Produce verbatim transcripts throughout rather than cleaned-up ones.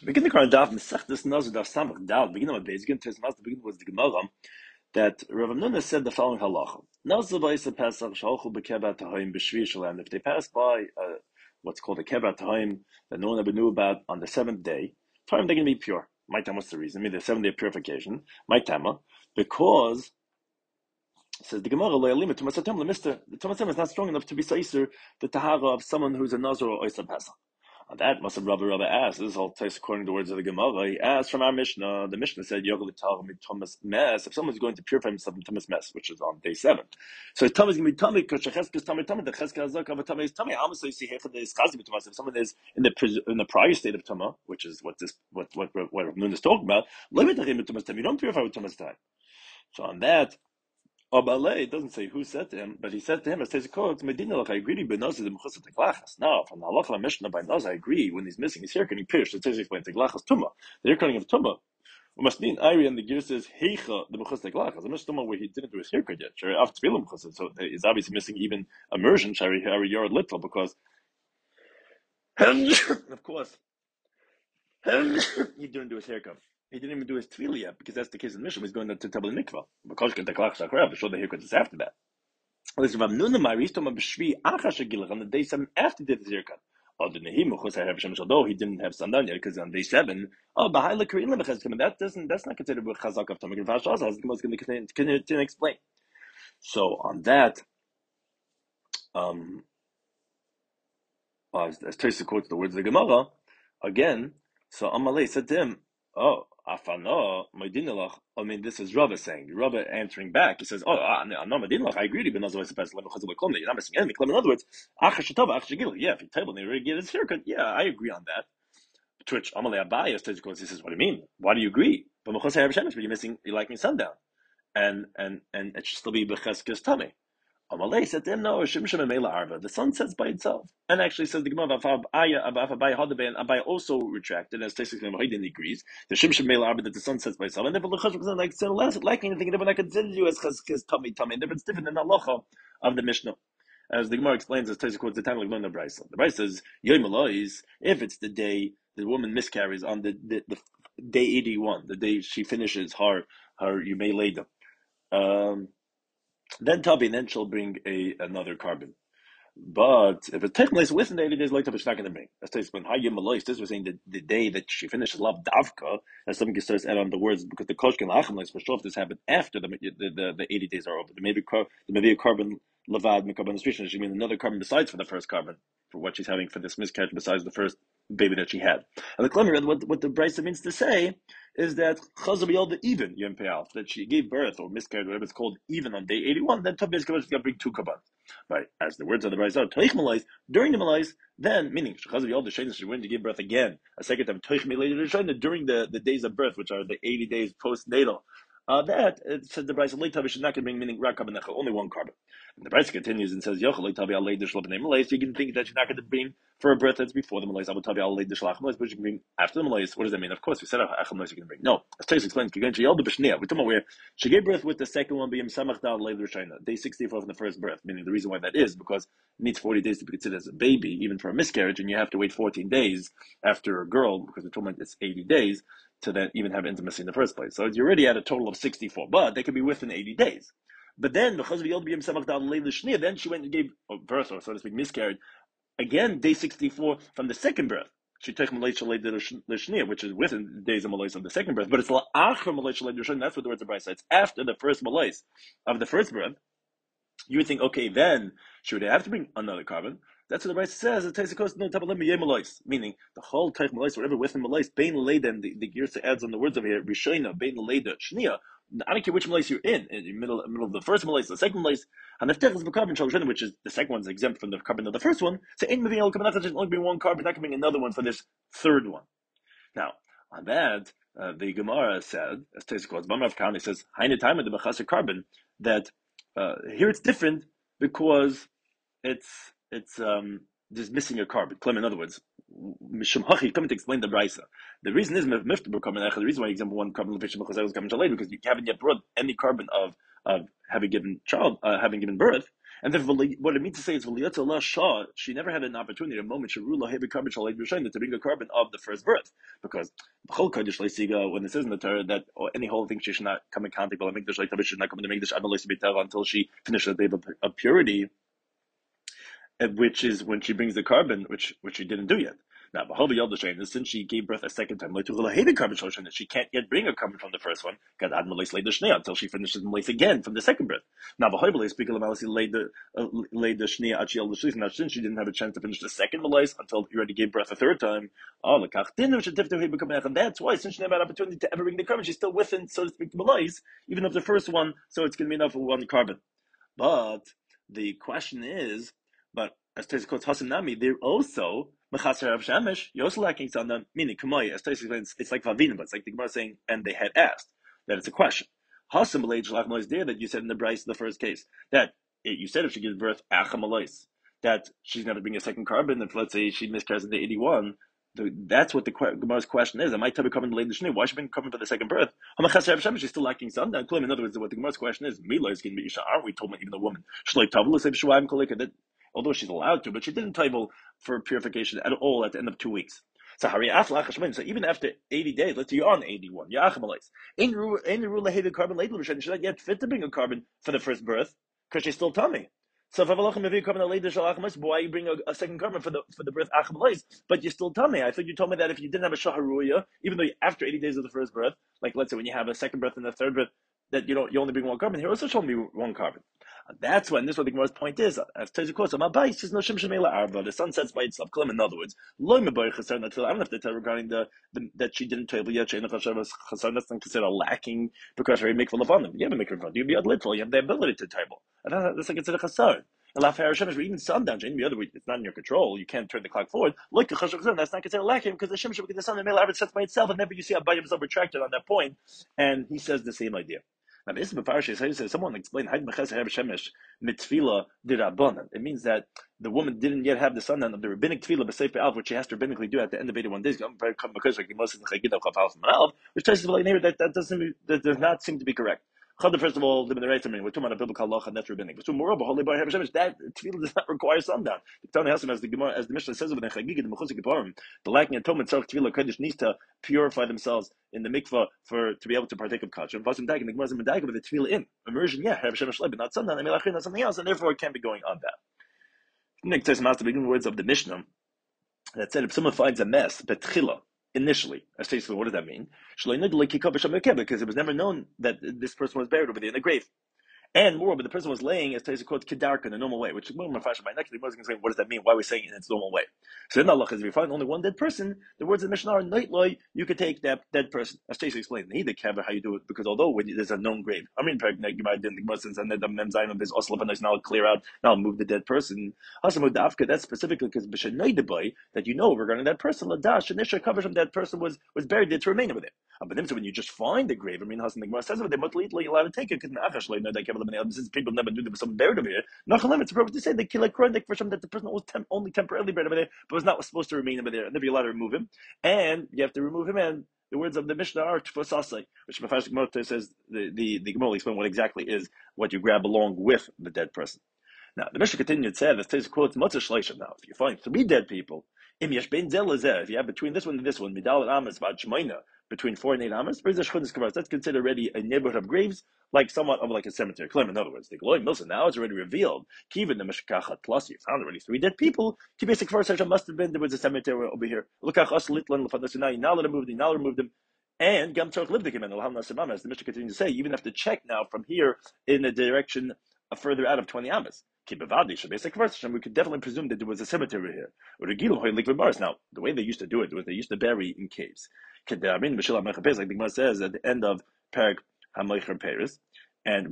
Begin the Quran Daf Mesechtes Nazir Daf Samach Dal. Begin with base. Begin to the beginning was the Gemara that Rav Nuna said the following halacha: Nazir Ba'isa Pesach Shalchu Bekebat Tahaim B'Shvi Shalem. If they pass by uh, what's called a Kebat Tahaim that no one ever knew about on the seventh day, time they're going to be pure. My time, what's the reason? I mean, the seventh day purification. My time, because says the Gemara, the Tumasatem is not strong enough to be Saiser the Tahara of someone who's a Nazir or Isa Pesach. And that must have Rabbi Rabbi asked. This is all takes according to the words of the Gemara. He asked from our Mishnah. The Mishnah said, Thomas Mess. If someone's going to purify himself from Thomas Mess, which is on day seven. So Thomas is going to be Tommy, because Shecheskas is Tommy, Tommy, the Cheska Hazak of Tommy is Tommy. How much so you see Hechad is Chazi B'Tomas? If someone is in the in the prior state of Tama, which is what this what what what Rav Nun is talking about, limit the Thomas time. You don't purify with Thomas time. So on that, Abalei, it doesn't say who said to him, but he said to him, as says it's Medina, like I agree, but Nazir the Mechusat Teglachas. Now, from the Halacha Mishnah by Nazir, I agree, when he's missing his hair, can he pierce? It says explain Teglachas Tuma. The hair cutting of Tuma. We must mean Ari and the gear says Heicha the Mechusat Teglachas. The Mishnah where he didn't do his haircut yet. Sure, after Tefillah Mechusat, so he's obviously missing even immersion, Shari Hari Yard Little, because of course he didn't do his haircut. He didn't even do his tefillah yet, because that's the case in the Mishnah. He's going to Tabel Mikvah. Because the Klach Shakrab, to show the haircut is after that. Listen, Rav Nuna Mari, he's talking about B'Shvi Achash Gilach on the day seven after he did his haircut. Although he didn't have sundown yet, because on day seven, oh, that doesn't, that's not considered a Chazak of Tamik and Vash Azaz. The Gemara is going to continue to explain. So on that, um, uh, as Teresa quotes the words of the Gemara, again, so Amalei said to him, oh, Afano, Medinalach. I mean, this is Rava saying. Rava answering back. He says, "Oh, I'm not Medinalach. I agree. But not You're not missing anything. In other words, yeah, if you table, they already get his haircut. Yeah, I agree on that." To which Amalei Abayas says, "He says, what do you mean? Why do you agree? But you're missing. You're liking sundown, and and and it should still be becheskes tummy." Amalei said to him, no, the sun sets by itself. And actually says the Gemara, Abai also retracted, as Tesik Haydin agrees, the Shimshon Mela Arba that the sun sets by itself. And therefore, the Chashuk like so less like anything, and I consider you as Chazkes Tummy Tummy. And it's different than the halacha of the Mishnah. As the Gemara explains, as Tesik quotes the time of the Brisa. The Brisa says, Yom Elois, if it's the day the woman miscarries on the, the, the day eighty-one, the day she finishes her, her you may lay them. Um, Then Tabi, then she'll bring a another carbon. But if it takes place within the eighty days later, she's not going to bring. That's takes when Hayim Malois. This was saying that the day that she finishes love Davka, as some starts add on the words because the Koshkin Lachim Lais for sure if this happened after the the, the, the eighty days are over. There may be there may be a carbon Lavad Mikarbon Street. She means another carbon besides for the first carbon for what she's having for this miscarriage besides the first baby that she had. And the Klemmer, what what the Brisa means to say is that Chazal Yalda even Yom Pe'al, that she gave birth or miscarried, whatever it's called, even on day eighty-one, then Tabi is going to bring two kabbans. Right, as the words of the Brisa are, Toich Malais, during the Malais, then, meaning, Chazal Yalda Shainis, she went to give birth again, a second time, Toich Malais, during the, the days of birth, which are the eighty days postnatal. Uh, that, it said the Brisa, Leit Tabi should not bring, meaning Rak Carbon only one carbon. And the Brisa continues and says, Yochel Leit Tabi Al Leidish Lobnei Malais, you can think that you're not going to bring for a birth that's before the Malais, Abu Tabi Al Leidish Lach Malais, but you can bring after the Malais. What does that mean? Of course, we said Acham Malais you can bring. No, as Trace explains, we're talking about where she gave birth with the second one being Samach Dal Leidish Shaina, day sixty-four from the first birth, meaning the reason why that is because it needs forty days to be considered as a baby, even for a miscarriage, and you have to wait fourteen days after a girl, because the told it's eighty days, to then even have intimacy in the first place. So you're already at a total of sixty-four, but they could be within eighty days. But then, because of the then she went and gave birth, or so to speak, miscarried, again, day sixty-four from the second birth. She took Malay Shalay Lishnia, which is within the days of Malays of the second birth, but it's La'achar Malay Shalay Lishnia, that's what the words of Bryce. It's after the first Malays of the first birth. You would think, okay, then she would have to bring another carbon. That's what the Bryce says. It takes a cost no tabalim Malays, meaning the whole type Malays, whatever within Malays, Bain Leda, the the Girsa adds on the words over here, Rishona, Bain Leda, Shnia. I don't care which Malays you're in, in the middle, middle of the first Malays, the second Malays, and the is the carbon Shalashana, which is the second one's exempt from the carbon of the first one. So ain't moving all carbon, that's only being one carbon, not coming another one for this third one. Now, on that, uh, the Gemara said, as Tesa quotes, Bamrav Khan, he says, Haine time of the Bachasa carbon, that uh, here it's different because it's it's um there's missing a carbon. Clem, in other words, Mishum Hachi, coming to explain the Brisa. The reason is Miftabur carbon. The reason why you example one carbon because because you haven't yet brought any carbon of of having given child uh, having given birth, And then what it means to say is V'liyotza Shah, she never had an opportunity, a moment, Sharula Hebe Carbon Shalai B'Shayna, to bring a carbon of the first birth. Because B'chol Kodesh Leisiga, when it says in the Torah that or any whole thing she should not come in contact with Mikdash like Tavish should not come in the Mikdash Adonai B'Teva until she finishes the day of, of purity, which is when she brings the carbon, which which she didn't do yet. Now, since she gave birth a second time, she can't yet bring a carbon from the first one until she finishes the mace again from the second birth. Now, laid the uh, laid the shnia. Now, since she didn't have a chance to finish the second mace until he already gave birth a third time, oh, and that's why since she never had an opportunity to ever bring the carbon, she's still within, so to speak, the mace, even of the first one. So it's going to be enough for one carbon. But the question is, but as Tosfos quotes Hasan Nami, they're also Mechaser Rav Shemesh, you're also lacking on them, meaning Kamoi, as Tosfos explains, it's like Vavina, but it's like the Gemara saying, and they had asked, that it's a question. Hasan Malay Shalach Mois there that you said in the Bryce, the first case, that it, you said if she gives birth, Achamalois, that she's going to bring a second carbon, if let's say she miscarries in the eighty-one, the, that's what the Gemara's question is. Am I to be coming to late the Why should she be coming for the second birth? She's still lacking sun. In other words, what the Gemara's question is, Mila is going to be Isha. Aren't we told even the woman? That although she's allowed to, but she didn't table for purification at all at the end of two weeks. So so even after eighty days, let's say you're on eighty-one, you're achamalais. Ain't the rule of hated carbon later, she's not yet fit to bring a carbon for the first birth because she's still tummy. So if why you bring a, a second carbon for the for the birth achamalais, but you're still tummy? I thought you told me that if you didn't have a shaharuya, even though you, after eighty days of the first birth, like let's say when you have a second birth and a third birth, that you don't you only bring one carbon. Here also showing me one carbon. That's when this is what the Gemara's point is. As Tosfos quotes, "My base says no shim shemela arba." The sun sets by itself. In other words, loy mebayich chaser. I don't have to tell regarding the, the that she didn't table yet. Shein chaser was chaser. That's not considered lacking because her mikvah levanim. You have a mikvah levanim. You be literal. You have the ability to table. And that's like considered chaser. Even sundown, the other week, it's not in your control. You can't turn the clock forward. Like that's not considered lacking because the shim because the sun the male average sets by itself, and never you see a by himself retracted on that point. And he says the same idea. Now, this is someone explained mitzvila dirabanan. It means that the woman didn't yet have the sundown of the rabbinic tefillah b'sefer alf, which she has to rabbinically do at the end of eighty-one days. Which tells us that that doesn't that does not seem to be correct. First of all, the Minarei, I mean, we're talking about a biblical halacha and that's rabbinic. But moreover, holy by Hashem, that tefillah does not require sundown. The as the Gemara, as the Mishnah says within Chagigah, the Mechusik Kipurim, the lacking atonement self tefillah kodesh needs to purify themselves in the mikvah for to be able to partake of kachar. And Vasim Dag, and the Gemara is in Medaga with the tefillah in immersion. Yeah, Hashem Shlei, but not sundown. I mean, not something else, and therefore it can't be going on that. Next, says Master, beginning words of the Mishnah that said if someone finds a mess, betchila. Initially, essentially, what does that mean? Because it was never known that this person was buried over there in the grave. And moreover, the person was laying, as Taisa quotes, kedarka in a normal way, which is more fashion. My next the Muslim saying, what does that mean? Why are we saying it in its normal way? So then Allah, if you find only one dead person, the words of the Mishnah are nightloy, you could take that dead person. As Taisa explained, need the cover how you do it, because although when there's a known grave, I mean, you might the Muslims and the Memzain, there's also a nice now clear out, now move the dead person. Hasamudafka, that's specifically because boy that you know regarding that person, Ladash, initial coverage of that person was was buried there to remain over there. But then, so when you just find the grave, I mean, Hasan the Gemara says, they must legally allowed to take it because since people never knew there was someone buried over here. Nachalem, it's appropriate to say they kill a chronic for some that the person was temp- only temporarily buried over there, but was not supposed to remain over there, and they'd be allowed to remove him. And you have to remove him, and the words of the Mishnah are tfosasai, which Mefash Gemara says the the the Gemara will explain what exactly is what you grab along with the dead person. Now the Mishnah continued said, as Taisa quotes, Matzah Shleisha. Now, if you find three dead people, im yesh bein zel if you have between this one and this one, midal and amas bad shmeina, between four and eight amas, that's considered already a neighborhood of graves, like somewhat of like a cemetery. Claim, in other words, the Gloy Milson now is already revealed. Kiva the Mishkachat plus you found already three dead people. Kibasic first must have been there was a cemetery over here. Look at us litlan now you now let them move them, now remove them. And Gam Tzarech lived again, as the Mishnah continues to say, you even have to check now from here in the direction uh, further out of twenty amas. We could definitely presume that there was a cemetery here. Now, the way they used to do it was they used to bury in caves. Like the Gemara says at the end of Perek HaMoicher Peres. And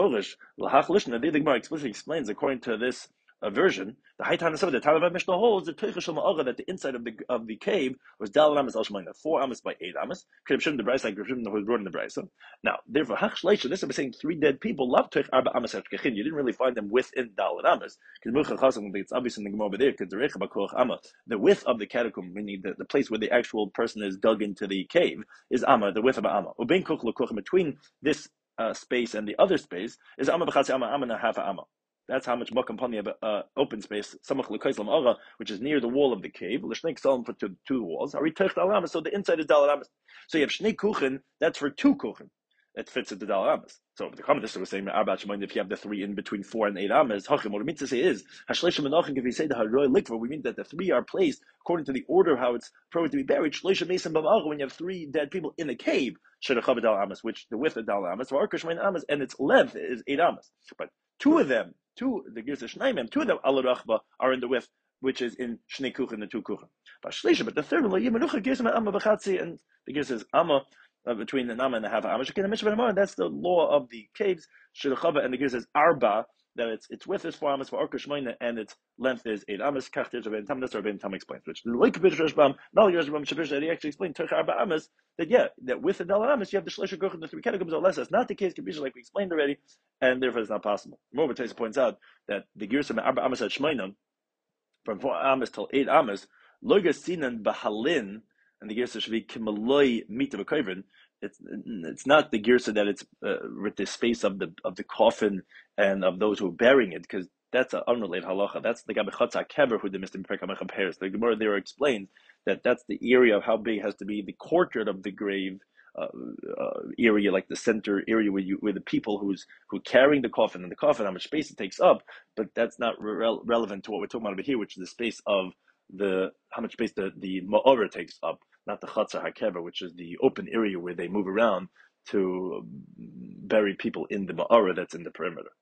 the Gemara explicitly explains, according to this uh, version, the Haitan the Tanav Mishnah holds the that the inside of the of the cave was Dal Amas Al Shemaina, four amas by eight amas. Kribshim the Brisa, like Kribshim was brought in the Brisa. Now, therefore, Hach Shleisha, this is saying three dead people. Love Teich Arba Amas Hachkechin. You didn't really find them within Dal Amas because it's obvious in the Gemara over there because the Recha Bakoch Amma, the width of the catacomb, meaning the, the place where the actual person is dug into the cave, is Amma, the width of Amma. Ubein Kuch Lekoch, between this uh, space and the other space is Amma B'Chatzi Amma, Amma and a half Amma. That's how much makam pani of uh, open space, samach l'kaislam ara, which is near the wall of the cave. L'shnei ksalim for two, two walls. Ari teich dalamas, so the inside is dalamas. So you have shnei kuchen, that's for two kuchen. It fits into the dalamas. So the commentator was saying, if you have the three in between four and eight amas, hachim, what it means to say is, hashleishim menachin, if you say the haroy likva, we mean that the three are placed according to the order of how it's appropriate to be buried. Shleishim mesim b'malcha, when you have three dead people in a cave, shedachava dalamas, which the width of dalamas, v'arkash mein amas, and its length is eight amas. But two of them, two, the gives shneimem, two of them, ala rachba, are in the width, which is in shnei kuchen and two kuchen. But shleishim, but the third one, yimenucha gives him amma b'chatzi, and the gives is amma, Uh, between the nama and the half amma. That's the law of the caves. Shidachava, and the Gemara says arba, that its its width is four amas for orka shmoina and its length is eight amas. Kachtir Rabbein Tam, that's Rabbein Tam explains. Which like Rashbam, not yours Rabbein Shapish, that he actually explained Tercha arba amas, that yeah, that with the dollar amas you have the shleisha goch and the three categories or less. That's not the case, Kabisha, like we explained already, and therefore it's not possible. Moreover, Taisa points out that the Girsa arba amas at shmoina, from four amas till eight amas, loga sinan bahalin, and the Girsa should be kimaloi mita v'koivrin. It's it's not the girsa that it's uh, with the space of the of the coffin and of those who are burying it, because that's an unrelated halacha. That's the gabechatza kever who the Mister Perkamach compares. The Gemara there explains that that's the area of how big has to be the courtyard of the grave uh, uh, area, like the center area where you where the people who's who carrying the coffin and the coffin, how much space it takes up. But that's not re- relevant to what we're talking about over here, which is the space of the how much space the the ma'ora takes up, not the chatzar hakeva, which is the open area where they move around to bury people in the ma'ara that's in the perimeter.